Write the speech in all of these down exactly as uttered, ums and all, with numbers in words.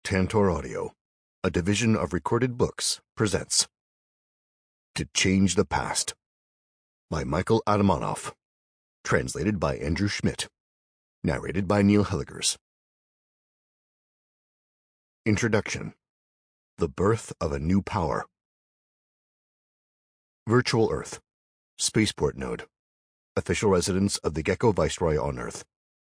Tantor Audio, a division of Recorded Books, presents To Change the Past by Michael Adamonoff, translated by Andrew Schmidt, narrated by Neil Hilligers. Introduction. The Birth of a New Power. Virtual Earth, Spaceport Node, official residence of the Gecko Viceroy on Earth.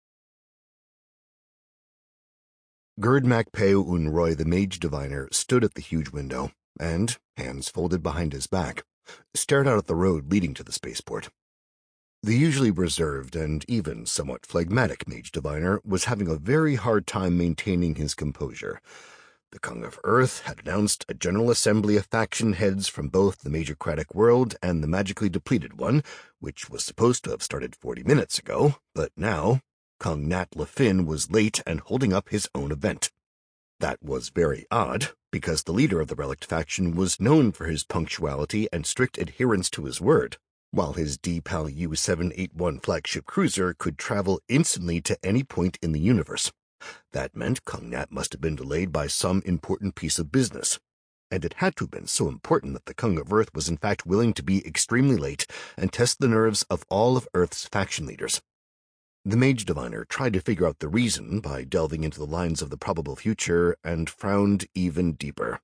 Gerd Macpeo Unroy, the Mage Diviner, stood at the huge window and, hands folded behind his back, stared out at the road leading to the spaceport. The usually reserved and even somewhat phlegmatic Mage Diviner was having a very hard time maintaining his composure. The Kung of Earth had announced a general assembly of faction heads from both the Majorcratic world and the magically depleted one, which was supposed to have started forty minutes ago, but now Kung Nat LeFin was late and holding up his own event. That was very odd, because the leader of the Relict faction was known for his punctuality and strict adherence to his word, while his D PAL U seven eighty-one flagship cruiser could travel instantly to any point in the universe. That meant Kung Nat must have been delayed by some important piece of business, and it had to have been so important that the Kung of Earth was in fact willing to be extremely late and test the nerves of all of Earth's faction leaders. The Mage Diviner tried to figure out the reason by delving into the lines of the probable future and frowned even deeper.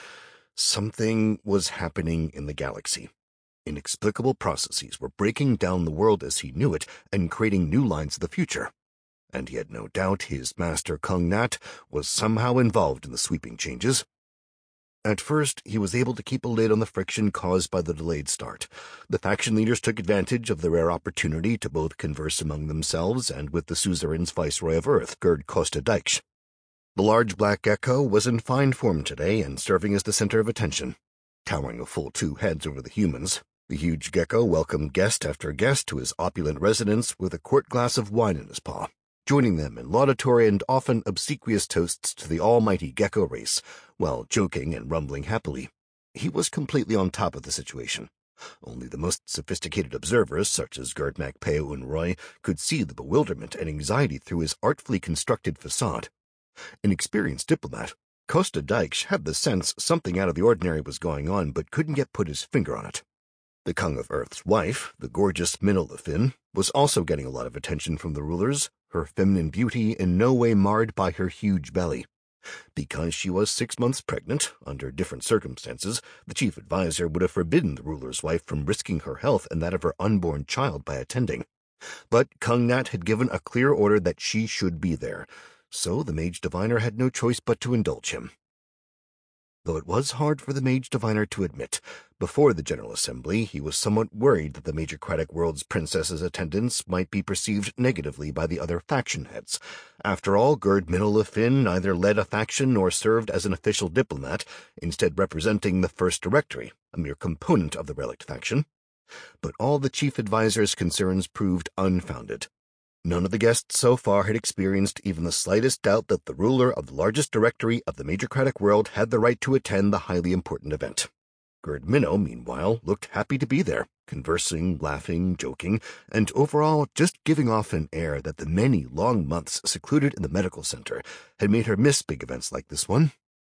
Something was happening in the galaxy. Inexplicable processes were breaking down the world as he knew it and creating new lines of the future. And he had no doubt his master Kung Nat was somehow involved in the sweeping changes. At first, he was able to keep a lid on the friction caused by the delayed start. The faction leaders took advantage of the rare opportunity to both converse among themselves and with the suzerain's Viceroy of Earth, Gerd Costa Dykes. The large black gecko was in fine form today and serving as the center of attention. Towering a full two heads over the humans, the huge gecko welcomed guest after guest to his opulent residence with a quart glass of wine in his paw, joining them in laudatory and often obsequious toasts to the almighty gecko race, while joking and rumbling happily. He was completely on top of the situation. Only the most sophisticated observers, such as Gerd Macpeo Unroy, could see the bewilderment and anxiety through his artfully constructed facade. An experienced diplomat, Costa Dykes had the sense something out of the ordinary was going on, but couldn't yet put his finger on it. The Kung of Earth's wife, the gorgeous Minna LeFin, was also getting a lot of attention from the rulers, her feminine beauty in no way marred by her huge belly. Because she was six months pregnant, under different circumstances, the chief advisor would have forbidden the ruler's wife from risking her health and that of her unborn child by attending. But Kung Nat had given a clear order that she should be there, so the Mage Diviner had no choice but to indulge him. Though it was hard for the Mage Diviner to admit, before the General Assembly he was somewhat worried that the Majorcratic world's princess's attendance might be perceived negatively by the other faction heads. After all, Gerd Minna LeFin neither led a faction nor served as an official diplomat, instead representing the First Directory, a mere component of the Relict faction. But all the chief advisor's concerns proved unfounded. None of the guests so far had experienced even the slightest doubt that the ruler of the largest directory of the Majorcratic world had the right to attend the highly important event. Gerd Minnow, meanwhile, looked happy to be there, conversing, laughing, joking, and overall just giving off an air that the many long months secluded in the medical center had made her miss big events like this one.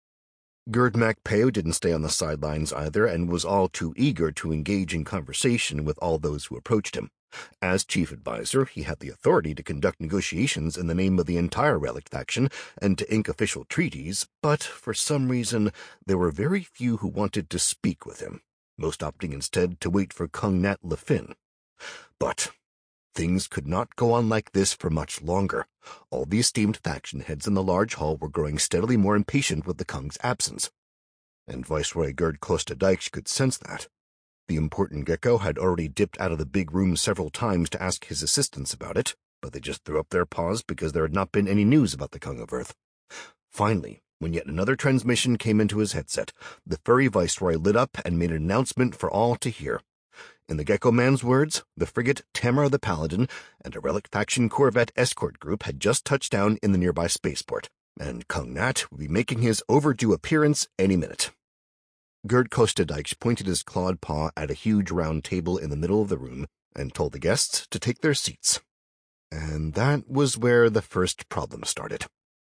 Gerd Macpeo didn't stay on the sidelines either and was all too eager to engage in conversation with all those who approached him. As chief advisor, he had the authority to conduct negotiations in the name of the entire Relict faction and to ink official treaties, but for some reason there were very few who wanted to speak with him, most opting instead to wait for Kung Nat LeFin. But things could not go on like this for much longer. All the esteemed faction heads in the large hall were growing steadily more impatient with the Kung's absence, and Viceroy Gerd Costa Dykes could sense that. The important gecko had already dipped out of the big room several times to ask his assistants about it, but they just threw up their paws because there had not been any news about the Kung of Earth. Finally, when yet another transmission came into his headset, the furry Viceroy lit up and made an announcement for all to hear. In the Gecko Man's words, the frigate Tamara the Paladin and a Relic faction corvette escort group had just touched down in the nearby spaceport, and Kung Nat would be making his overdue appearance any minute. Gerd Costa Dykes pointed his clawed paw at a huge round table in the middle of the room and told the guests to take their seats. And that was where the first problem started.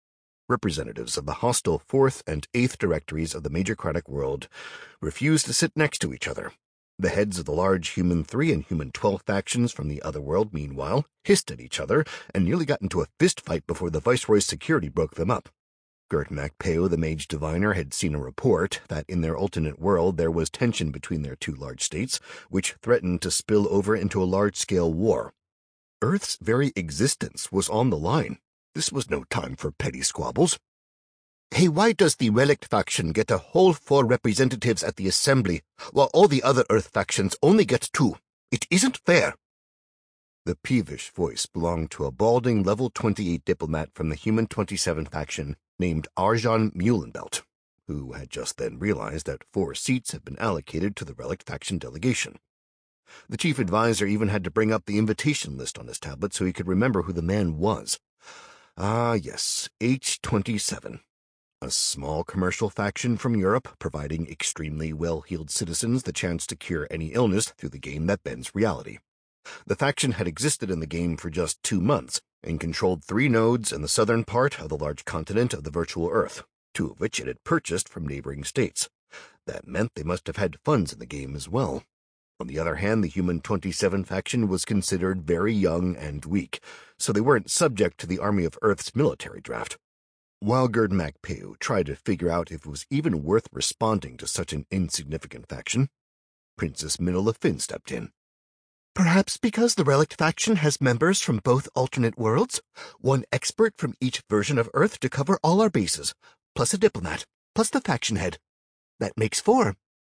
Representatives of the hostile fourth and eighth Directories of the Majorcratic world refused to sit next to each other. The heads of the large Human three and Human twelve factions from the other world, meanwhile, hissed at each other and nearly got into a fist fight before the Viceroy's security broke them up. Gerd Macpeo, the Mage Diviner, had seen a report that in their alternate world there was tension between their two large states, which threatened to spill over into a large-scale war. Earth's very existence was on the line. This was no time for petty squabbles. "Hey, why does the Relict faction get a whole four representatives at the Assembly, while all the other Earth factions only get two? It isn't fair." The peevish voice belonged to a balding level twenty-eight diplomat from the Human twenty-seven faction named Arjan Muhlenbelt, who had just then realized that four seats had been allocated to the Relict faction delegation. The chief advisor even had to bring up the invitation list on his tablet so he could remember who the man was. Ah, yes, H twenty-seven. A small commercial faction from Europe, providing extremely well-heeled citizens the chance to cure any illness through the game that bends reality. The faction had existed in the game for just two months and controlled three nodes in the southern part of the large continent of the virtual Earth, two of which it had purchased from neighboring states. That meant they must have had funds in the game as well. On the other hand, the Human twenty-seven faction was considered very young and weak, so they weren't subject to the Army of Earth's military draft. While Gerd Macpeo tried to figure out if it was even worth responding to such an insignificant faction, Princess Minna Finn stepped in. "Perhaps because the Relict faction has members from both alternate worlds, one expert from each version of Earth to cover all our bases, plus a diplomat, plus the faction head. That makes four."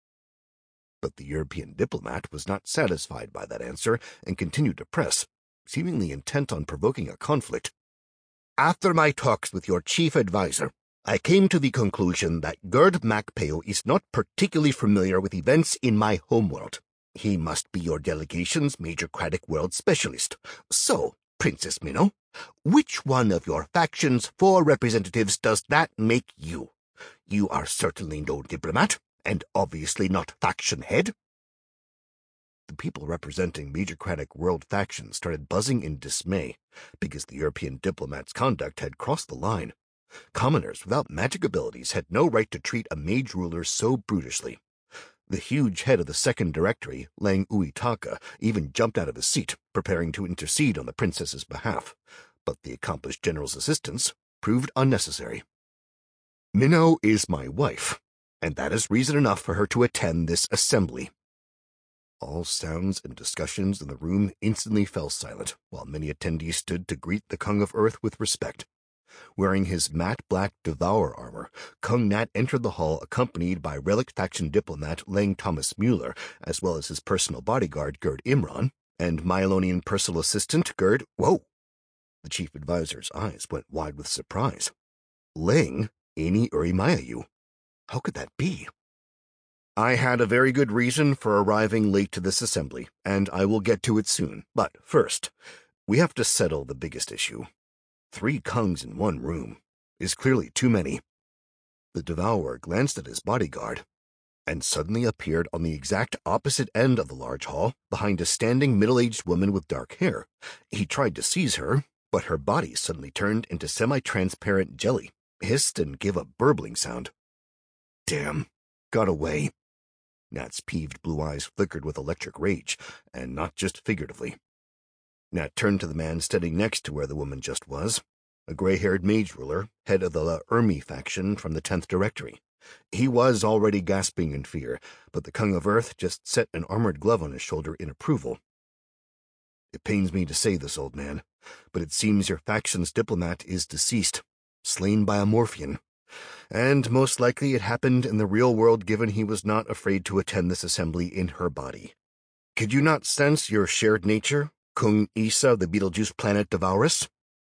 But the European diplomat was not satisfied by that answer and continued to press, seemingly intent on provoking a conflict. "After my talks with your chief advisor, I came to the conclusion that Gerd Macpeo is not particularly familiar with events in my homeworld. He must be your delegation's Majorcratic world specialist. So, Princess Minnow, which one of your faction's four representatives does that make you? You are certainly no diplomat, and obviously not faction head." The people representing Majorcratic world factions started buzzing in dismay, because the European diplomat's conduct had crossed the line. Commoners without magic abilities had no right to treat a mage ruler so brutishly. The huge head of the Second Directory, Lang Uitaka, even jumped out of his seat, preparing to intercede on the princess's behalf, but the accomplished general's assistance proved unnecessary. "Minnow is my wife, and that is reason enough for her to attend this assembly." All sounds and discussions in the room instantly fell silent, while many attendees stood to greet the Kung of Earth with respect. Wearing his matte black Devour armor, Kung Nat entered the hall accompanied by Relict faction diplomat Lang Thomas Mueller, as well as his personal bodyguard Gerd Imran, and Myelonian personal assistant Gerd... Whoa! The chief advisor's eyes went wide with surprise. Lang Ani Urimayayu. How could that be? "I had a very good reason for arriving late to this assembly, and I will get to it soon. But first, we have to settle the biggest issue. Three Kungs in one room is clearly too many." The Devourer glanced at his bodyguard, and suddenly appeared on the exact opposite end of the large hall, behind a standing middle-aged woman with dark hair. He tried to seize her, but her body suddenly turned into semi-transparent jelly, hissed, and gave a burbling sound. "Damn, got away." Nat's peeved blue eyes flickered with electric rage, and not just figuratively. Nat turned to the man standing next to where the woman just was, a gray-haired mage ruler, head of the La Ermi faction from the tenth Directory. He was already gasping in fear, but the Kung of Earth just set an armored glove on his shoulder in approval. "It pains me to say this, old man, but it seems your faction's diplomat is deceased, slain by a Morphian. And most likely it happened in the real world, given he was not afraid to attend this assembly in her body. Could you not sense your shared nature, Kung Isa of the Betelgeuse planet Devourus?"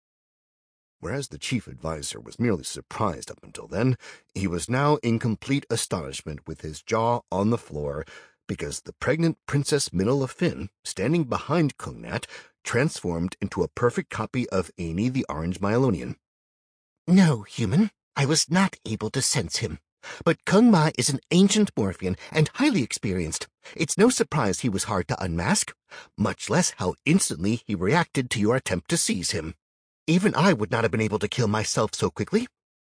Whereas the chief advisor was merely surprised up until then, he was now in complete astonishment with his jaw on the floor, because the pregnant Princess Minna Finn, standing behind Kung Nat, transformed into a perfect copy of Ani the Orange Myelonian. "No, human. I was not able to sense him. But Kung Ma is an ancient Morphian and highly experienced. It's no surprise he was hard to unmask, much less how instantly he reacted to your attempt to seize him. Even I would not have been able to kill myself so quickly.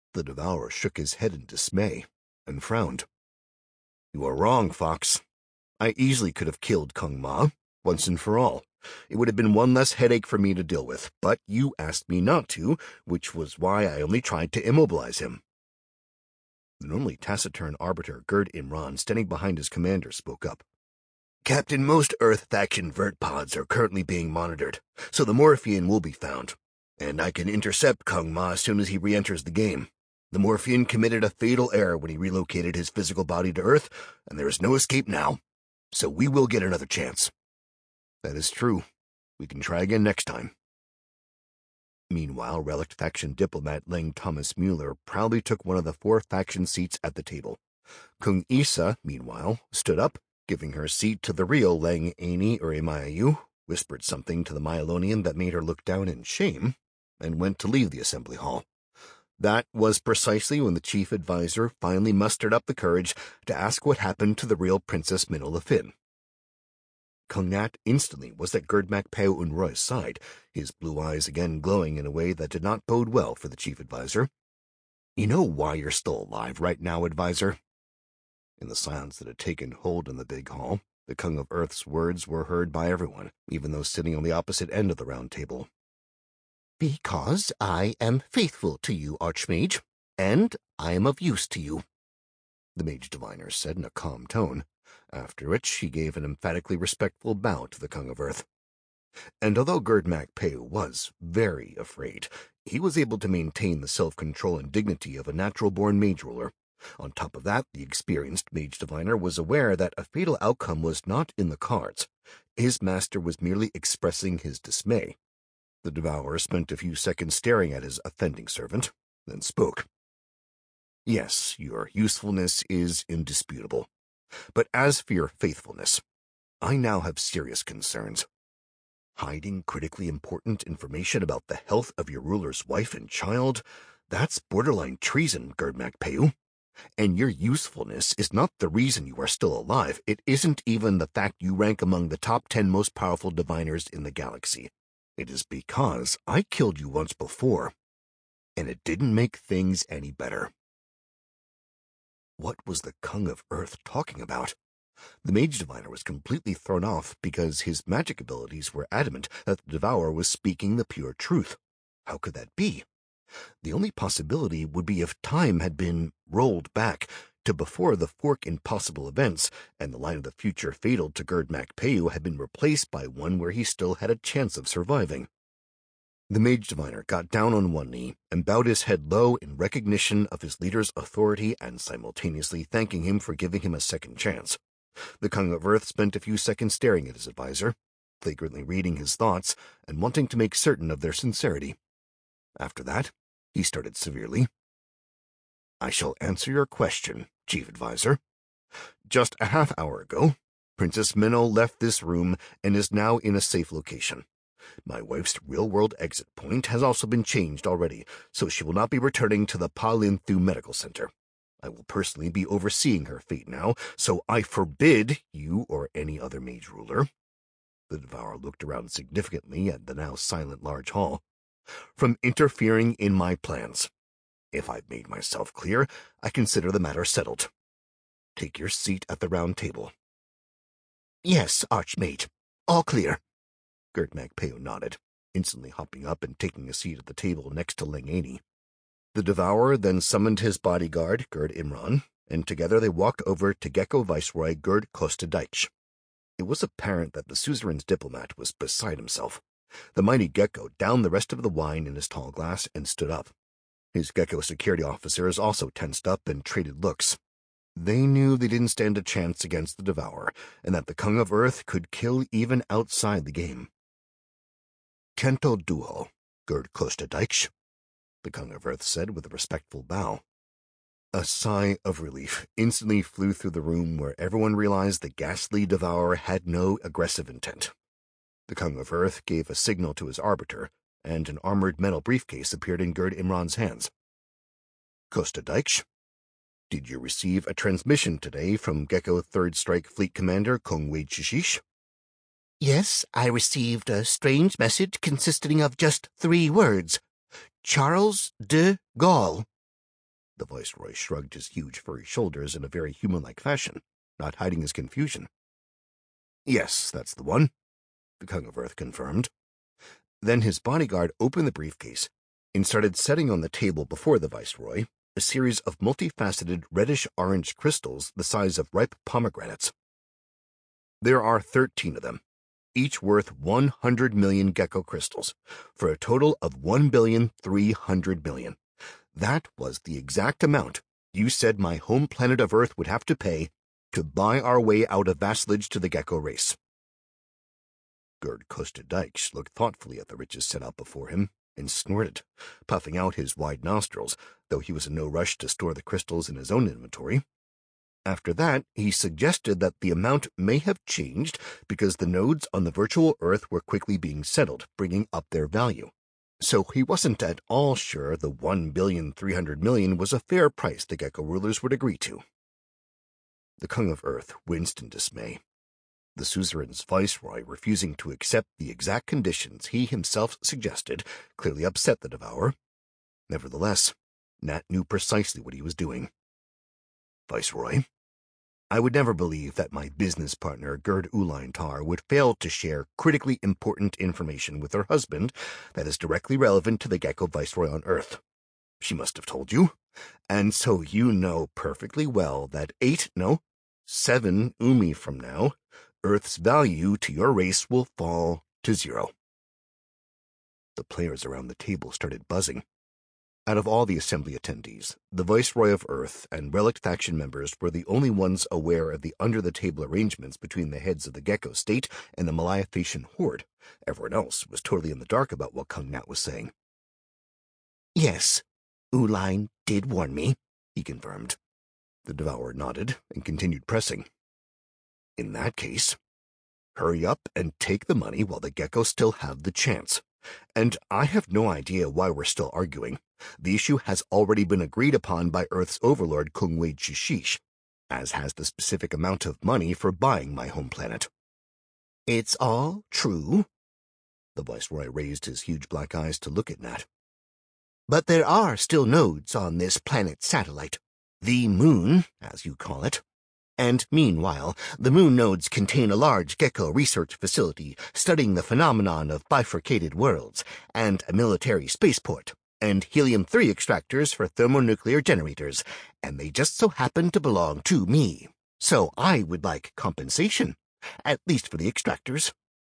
The Devourer shook his head in dismay and frowned. You are wrong, Fox. I easily could have killed Kung Ma, once and for all. It would have been one less headache for me to deal with, but you asked me not to, which was why I only tried to immobilize him. The normally taciturn arbiter Gerd Imran, standing behind his commander, spoke up. Captain, most Earth faction vert pods are currently being monitored, so the Morphean will be found, and I can intercept Kung Ma as soon as he re-enters the game. The Morphean committed a fatal error when he relocated his physical body to Earth, and there is no escape now, so we will get another chance. That is true. We can try again next time. Meanwhile, relict faction diplomat Leng Thomas Mueller proudly took one of the four faction seats at the table. Kung Isa, meanwhile, stood up, giving her seat to the real Leng Aini Urimayu, whispered something to the Myelonian that made her look down in shame, and went to leave the assembly hall. That was precisely when the chief advisor finally mustered up the courage to ask what happened to the real Princess Minnow Lafin. Kung Nat instantly was at Gerdmak Peo Unroy's side, his blue eyes again glowing in a way that did not bode well for the chief advisor. You know why you're still alive right now, advisor? In the silence that had taken hold in the big hall, the Kung of Earth's words were heard by everyone, even those sitting on the opposite end of the round table. Because I am faithful to you, Archmage, and I am of use to you, the Mage Diviner said in a calm tone, after which he gave an emphatically respectful bow to the Kung of Earth. And although Gerdmak Peo was very afraid, he was able to maintain the self-control and dignity of a natural-born mage ruler. On top of that, the experienced Mage Diviner was aware that a fatal outcome was not in the cards. His master was merely expressing his dismay. The Devourer spent a few seconds staring at his offending servant, then spoke. Yes, your usefulness is indisputable. But as for your faithfulness, I now have serious concerns. Hiding critically important information about the health of your ruler's wife and child, that's borderline treason, Gerdmak Peo. And your usefulness is not the reason you are still alive. It isn't even the fact you rank among the top ten most powerful diviners in the galaxy. It is because I killed you once before, and it didn't make things any better. What was the Kung of Earth talking about? The Mage Diviner was completely thrown off because his magic abilities were adamant that the Devourer was speaking the pure truth. How could that be? The only possibility would be if time had been rolled back to before the fork in possible events, and the line of the future fatal to Gerdmak Peo had been replaced by one where he still had a chance of surviving. The Mage Diviner got down on one knee and bowed his head low in recognition of his leader's authority and simultaneously thanking him for giving him a second chance. The Kung of Earth spent a few seconds staring at his advisor, flagrantly reading his thoughts and wanting to make certain of their sincerity. After that, he started severely. I shall answer your question, Chief Advisor. Just a half hour ago, Princess Minnow left this room and is now in a safe location. My wife's real-world exit point has also been changed already, so she will not be returning to the Pa Lin Thu Medical Center. I will personally be overseeing her fate now, so I forbid you or any other mage ruler. The Devourer looked around significantly at the now silent large hall. From interfering in my plans. If I've made myself clear, I consider the matter settled. Take your seat at the round table. Yes, Archmage. All clear. Gerdmak Peo nodded, instantly hopping up and taking a seat at the table next to Leng Aini. The Devourer then summoned his bodyguard, Gerd Imran, and together they walked over to Gecko Viceroy Gerd Klostadijk. It was apparent that the suzerain's diplomat was beside himself. The mighty Gecko downed the rest of the wine in his tall glass and stood up. His Gecko security officers also tensed up and traded looks. They knew they didn't stand a chance against the Devourer, and that the Kung of Earth could kill even outside the game. Kento Duho, Gerd Klostadijk, the Kung of Earth said with a respectful bow. A sigh of relief instantly flew through the room where everyone realized the ghastly Devourer had no aggressive intent. The Kung of Earth gave a signal to his arbiter, and an armored metal briefcase appeared in Gerd Imran's hands. Klostadijk, did you receive a transmission today from Gecko Third Strike Fleet Commander Kung Wade Shishish? Yes, I received a strange message consisting of just three words. Charles de Gaulle. The Viceroy shrugged his huge furry shoulders in a very human-like fashion, not hiding his confusion. Yes, that's the one, the Kung of Earth confirmed. Then his bodyguard opened the briefcase and started setting on the table before the Viceroy a series of multifaceted reddish-orange crystals the size of ripe pomegranates. There are thirteen of them, each worth one hundred million gecko crystals, for a total of one billion three hundred million. That was the exact amount you said my home planet of Earth would have to pay to buy our way out of vassalage to the gecko race. Gerd Kostadijk looked thoughtfully at the riches set out before him and snorted, puffing out his wide nostrils, though he was in no rush to store the crystals in his own inventory. After that, he suggested that the amount may have changed because the nodes on the virtual Earth were quickly being settled, bringing up their value. So he wasn't at all sure the one billion three hundred million was a fair price the gecko rulers would agree to. The Kung of Earth winced in dismay. The suzerain's viceroy refusing to accept the exact conditions he himself suggested clearly upset the devourer. Nevertheless, Nat knew precisely what he was doing. Viceroy, I would never believe that my business partner Gerd Uline Tar would fail to share critically important information with her husband that is directly relevant to the Gecko Viceroy on Earth. She must have told you, and so you know perfectly well that eight, no, seven Umi from now, Earth's value to your race will fall to zero. The players around the table started buzzing. Out of all the assembly attendees, the Viceroy of Earth and Relict faction members were the only ones aware of the under-the-table arrangements between the heads of the Gecko State and the Malayathasian Horde. Everyone else was totally in the dark about what Kung Nat was saying. Yes, Uline did warn me, he confirmed. The Devourer nodded and continued pressing. In that case, hurry up and take the money while the Gecko still have the chance. And I have no idea why we're still arguing. The issue has already been agreed upon by Earth's overlord Kungwei Chishish, as has the specific amount of money for buying my home planet. It's all true. The Viceroy raised his huge black eyes to look at Nat. But there are still nodes on this planet's satellite, the moon, as you call it. And meanwhile, the moon nodes contain a large gecko research facility studying the phenomenon of bifurcated worlds, and a military spaceport, and helium three extractors for thermonuclear generators, and they just so happen to belong to me. So I would like compensation, at least for the extractors.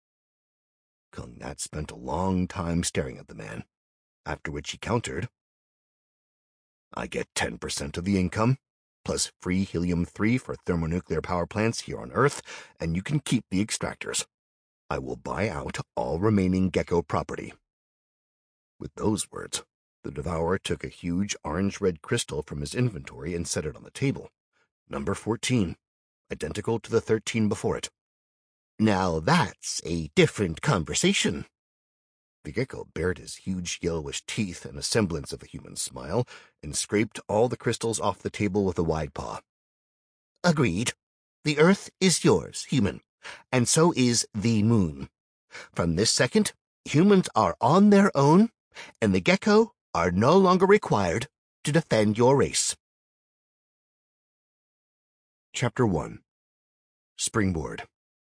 Kung Nat spent a long time staring at the man, after which he countered. I get ten percent of the income, plus free helium three for thermonuclear power plants here on Earth, and you can keep the extractors. I will buy out all remaining gecko property. With those words, the Devourer took a huge orange-red crystal from his inventory and set it on the table. Number fourteen, identical to the thirteen before it. Now that's a different conversation. The gecko bared his huge yellowish teeth and a semblance of a human smile, and scraped all the crystals off the table with a wide paw. Agreed. The Earth is yours, human, and so is the moon. From this second, humans are on their own, and the gecko are no longer required to defend your race. Chapter one. Springboard.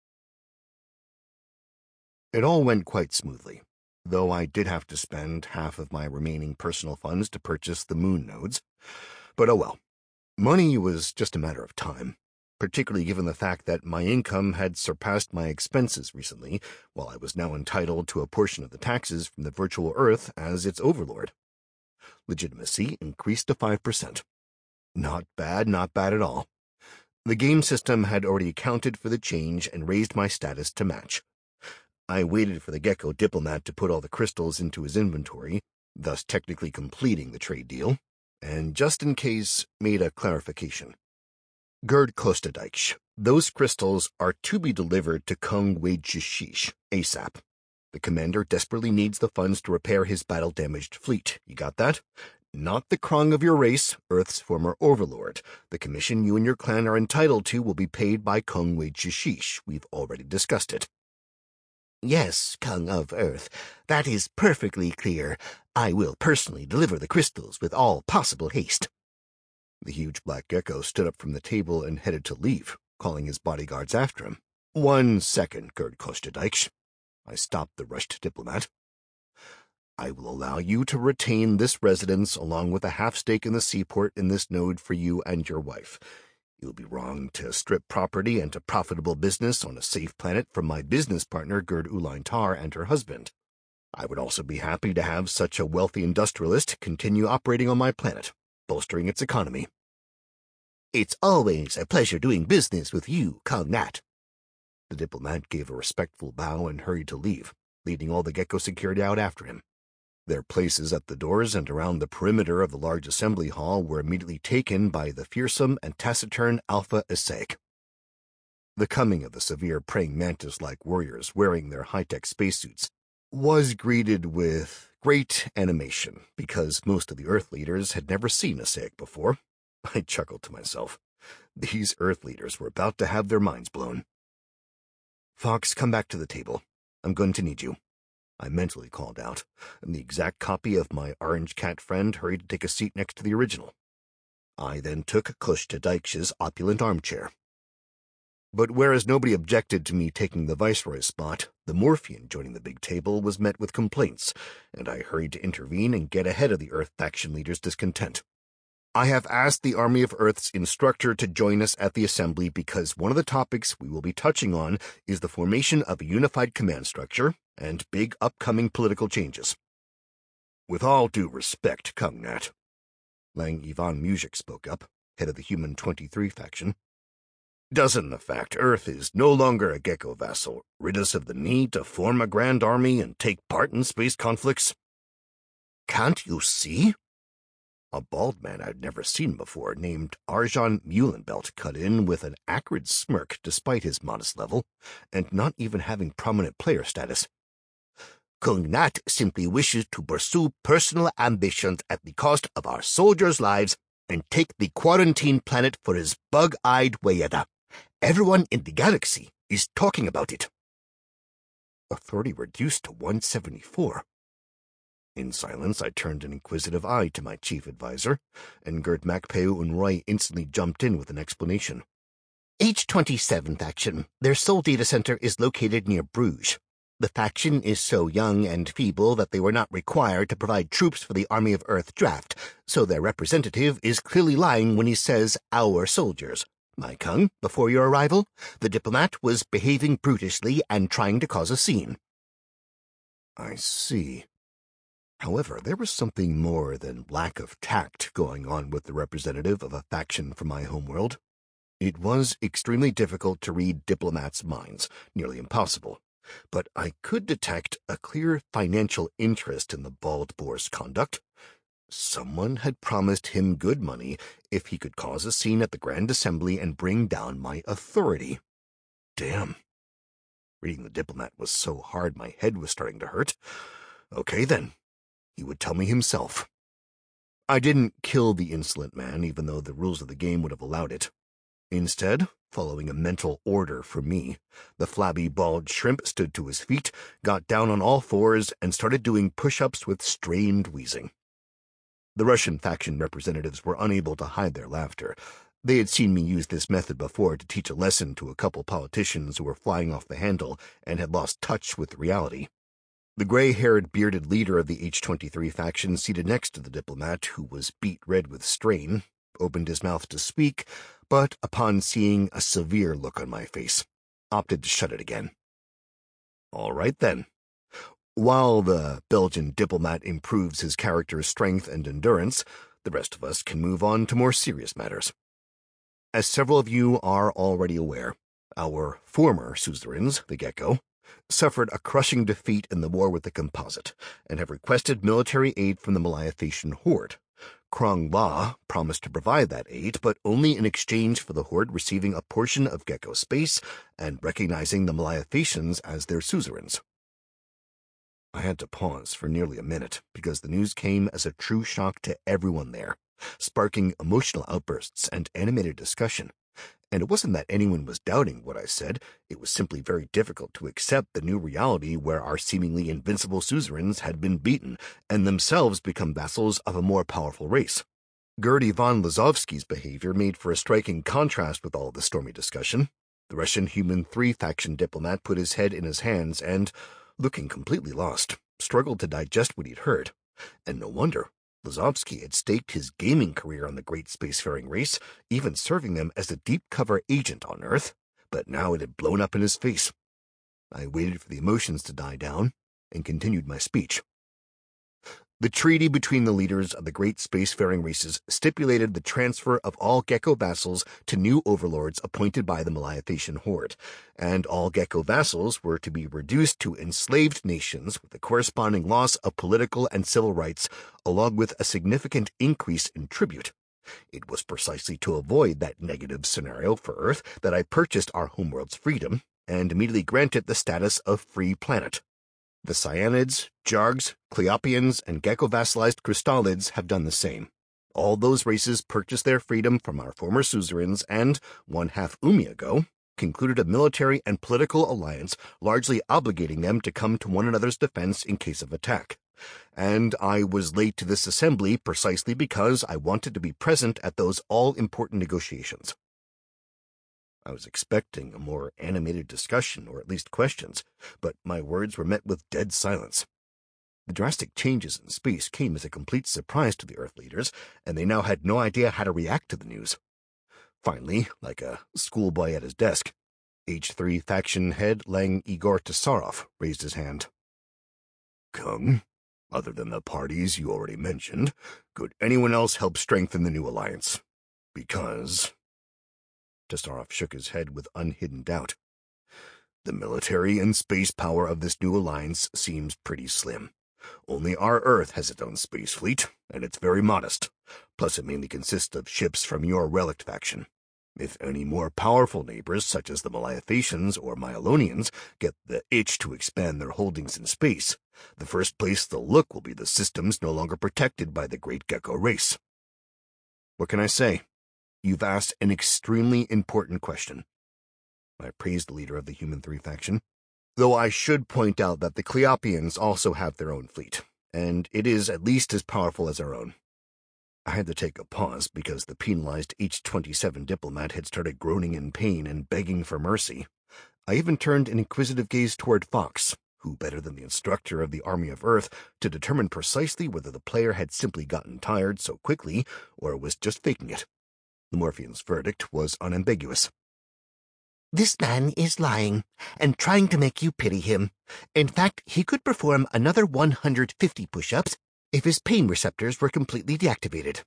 It all went quite smoothly, though I did have to spend half of my remaining personal funds to purchase the moon nodes. But oh well. Money was just a matter of time, particularly given the fact that my income had surpassed my expenses recently, while I was now entitled to a portion of the taxes from the virtual Earth as its overlord. Legitimacy increased to five percent. Not bad, not bad at all. The game system had already accounted for the change and raised my status to match. I waited for the Gecko diplomat to put all the crystals into his inventory, thus technically completing the trade deal, and just in case, made a clarification. Gerd Kostadijk, those crystals are to be delivered to Kung Wei Jishish ASAP. The commander desperately needs the funds to repair his battle-damaged fleet. You got that? Not the Krong of your race, Earth's former overlord. The commission you and your clan are entitled to will be paid by Kung Wei Jishish. We've already discussed it. Yes, Kung of Earth, that is perfectly clear. I will personally deliver the crystals with all possible haste. The huge black gecko stood up from the table and headed to leave, calling his bodyguards after him. "One second, Gerd Kostadijk." I stopped the rushed diplomat. "I will allow you to retain this residence along with a half stake in the seaport in this node for you and your wife. It would be wrong to strip property and a profitable business on a safe planet from my business partner Gerd Uline Tar and her husband. I would also be happy to have such a wealthy industrialist continue operating on my planet, bolstering its economy." "It's always a pleasure doing business with you, Cognat." The diplomat gave a respectful bow and hurried to leave, leading all the gecko security out after him. Their places at the doors and around the perimeter of the large assembly hall were immediately taken by the fearsome and taciturn Alpha Isaac. The coming of the severe praying mantis-like warriors wearing their high-tech spacesuits was greeted with great animation because most of the Earth leaders had never seen Isaac before. I chuckled to myself. These Earth leaders were about to have their minds blown. "Fox, come back to the table. I'm going to need you," I mentally called out, and the exact copy of my orange cat friend hurried to take a seat next to the original. I then took Kostadijk's opulent armchair. But whereas nobody objected to me taking the viceroy's spot, the Morphean joining the big table was met with complaints, and I hurried to intervene and get ahead of the Earth faction leaders' discontent. "I have asked the Army of Earth's instructor to join us at the assembly because one of the topics we will be touching on is the formation of a unified command structure and big upcoming political changes." "With all due respect, Cognat," Lang Ivan Muzhik spoke up, head of the Human twenty-three faction, "doesn't the fact Earth is no longer a gecko vassal rid us of the need to form a grand army and take part in space conflicts?" "Can't you see?" A bald man I'd never seen before, named Arjan Muhlenbelt, cut in with an acrid smirk despite his modest level, and not even having prominent player status. "Cognat simply wishes to pursue personal ambitions at the cost of our soldiers' lives and take the quarantine planet for his bug-eyed Wayeda. Everyone in the galaxy is talking about it." Authority reduced to one seventy-four. In silence, I turned an inquisitive eye to my chief advisor, and Gerd Macpeu Unroy instantly jumped in with an explanation. H twenty-seven faction. Their sole data center is located near Bruges. The faction is so young and feeble that they were not required to provide troops for the Army of Earth draft, so their representative is clearly lying when he says our soldiers. My Kung, before your arrival, the diplomat was behaving brutishly and trying to cause a scene. I see. However, there was something more than lack of tact going on with the representative of a faction from my homeworld. It was extremely difficult to read diplomats' minds, nearly impossible, but I could detect a clear financial interest in the bald boar's conduct. Someone had promised him good money if he could cause a scene at the Grand Assembly and bring down my authority. Damn. Reading the diplomat was so hard my head was starting to hurt. Okay, then. He would tell me himself. I didn't kill the insolent man, even though the rules of the game would have allowed it. Instead, following a mental order from me, the flabby bald shrimp stood to his feet, got down on all fours, and started doing push-ups with strained wheezing. The Russian faction representatives were unable to hide their laughter. They had seen me use this method before to teach a lesson to a couple politicians who were flying off the handle and had lost touch with reality. The gray-haired, bearded leader of the H twenty-three faction, seated next to the diplomat, who was beet red with strain, opened his mouth to speak, but upon seeing a severe look on my face, opted to shut it again. All right, then. While the Belgian diplomat improves his character's strength and endurance, the rest of us can move on to more serious matters. As several of you are already aware, our former suzerains, the Gecko, suffered a crushing defeat in the war with the Composite, and have requested military aid from the Malayathation Horde. Krong Ba promised to provide that aid, but only in exchange for the Horde receiving a portion of Gecko space and recognizing the Malayathatians as their suzerains. I had to pause for nearly a minute, because the news came as a true shock to everyone there, sparking emotional outbursts and animated discussion. And it wasn't that anyone was doubting what I said, it was simply very difficult to accept the new reality where our seemingly invincible suzerains had been beaten and themselves become vassals of a more powerful race. Gerd Ivan Lazovsky's behavior made for a striking contrast with all the stormy discussion. The Russian Human three faction diplomat put his head in his hands and, looking completely lost, struggled to digest what he'd heard. And no wonder. Lazovsky had staked his gaming career on the great spacefaring race, even serving them as a deep-cover agent on Earth, but now it had blown up in his face. I waited for the emotions to die down and continued my speech. The treaty between the leaders of the great spacefaring races stipulated the transfer of all Gecko vassals to new overlords appointed by the Malayathasian Horde, and all Gecko vassals were to be reduced to enslaved nations with a corresponding loss of political and civil rights, along with a significant increase in tribute. It was precisely to avoid that negative scenario for Earth that I purchased our homeworld's freedom and immediately granted the status of free planet. The Cyanids, Jargs, Cleopians, and Gecko-vassalized Crystallids have done the same. All those races purchased their freedom from our former suzerains and, one half Umi ago, concluded a military and political alliance largely obligating them to come to one another's defense in case of attack. And I was late to this assembly precisely because I wanted to be present at those all-important negotiations. I was expecting a more animated discussion, or at least questions, but my words were met with dead silence. The drastic changes in space came as a complete surprise to the Earth leaders, and they now had no idea how to react to the news. Finally, like a schoolboy at his desk, H three faction head Lang Igor Tasarov raised his hand. "Kung, other than the parties you already mentioned, could anyone else help strengthen the new alliance? Because..." Tasarov shook his head with unhidden doubt. "The military and space power of this new alliance seems pretty slim. Only our Earth has its own space fleet, and it's very modest. Plus it mainly consists of ships from your relict faction. If any more powerful neighbors, such as the Malayathasians or Myelonians, get the itch to expand their holdings in space, the first place they'll look will be the systems no longer protected by the great Gecko race." What can I say? You've asked an extremely important question. I praised the leader of the Human three faction, though I should point out that the Cleopians also have their own fleet, and it is at least as powerful as our own. I had to take a pause because the penalized H twenty-seven diplomat had started groaning in pain and begging for mercy. I even turned an inquisitive gaze toward Fox, who better than the instructor of the Army of Earth to determine precisely whether the player had simply gotten tired so quickly or was just faking it. The Morphian's verdict was unambiguous. "This man is lying, and trying to make you pity him. In fact, he could perform another one hundred fifty push-ups if his pain receptors were completely deactivated."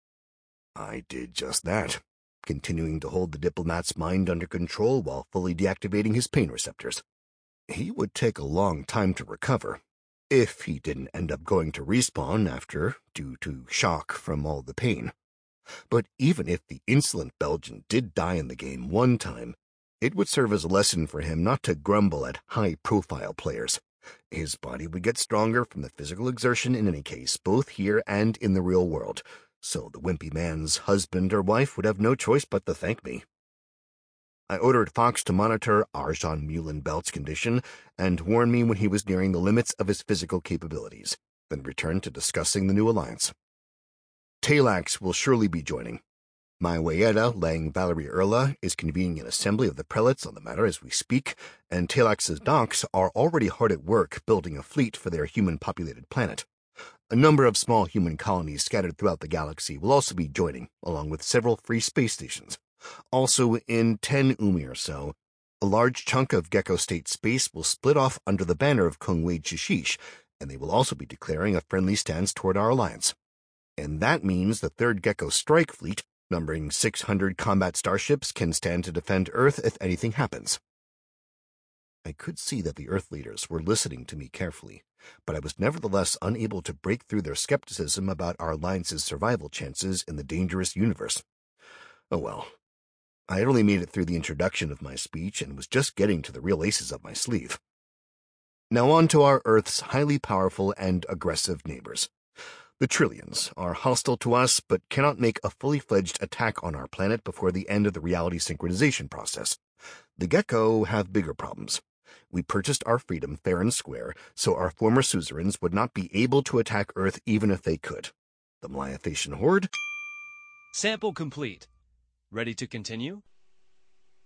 I did just that, continuing to hold the diplomat's mind under control while fully deactivating his pain receptors. He would take a long time to recover, if he didn't end up going to respawn after, due to shock from all the pain. But even if the insolent Belgian did die in the game one time, it would serve as a lesson for him not to grumble at high-profile players. His body would get stronger from the physical exertion in any case, both here and in the real world, so the wimpy man's husband or wife would have no choice but to thank me. I ordered Fox to monitor Arjan Muhlenbelt's condition and warn me when he was nearing the limits of his physical capabilities, then returned to discussing the new alliance. Talax will surely be joining. My Wayeda, Lang Valerie Erla, is convening an assembly of the prelates on the matter as we speak, and Talax's docs are already hard at work building a fleet for their human-populated planet. A number of small human colonies scattered throughout the galaxy will also be joining, along with several free space stations. Also, in ten Umi or so, a large chunk of Gecko State space will split off under the banner of Kung Wade Shishish, and they will also be declaring a friendly stance toward our alliance. And that means the third Gecko Strike Fleet, numbering six hundred combat starships, can stand to defend Earth if anything happens. I could see that the Earth leaders were listening to me carefully, but I was nevertheless unable to break through their skepticism about our alliance's survival chances in the dangerous universe. Oh well. I had only made it through the introduction of my speech and was just getting to the real aces up my sleeve. Now on to our Earth's highly powerful and aggressive neighbors. The Trillions are hostile to us but cannot make a fully fledged attack on our planet before the end of the reality synchronization process. The Gecko have bigger problems. We purchased our freedom fair and square, so our former suzerains would not be able to attack Earth even if they could. The Malayathasian Horde Sample complete. Ready to continue?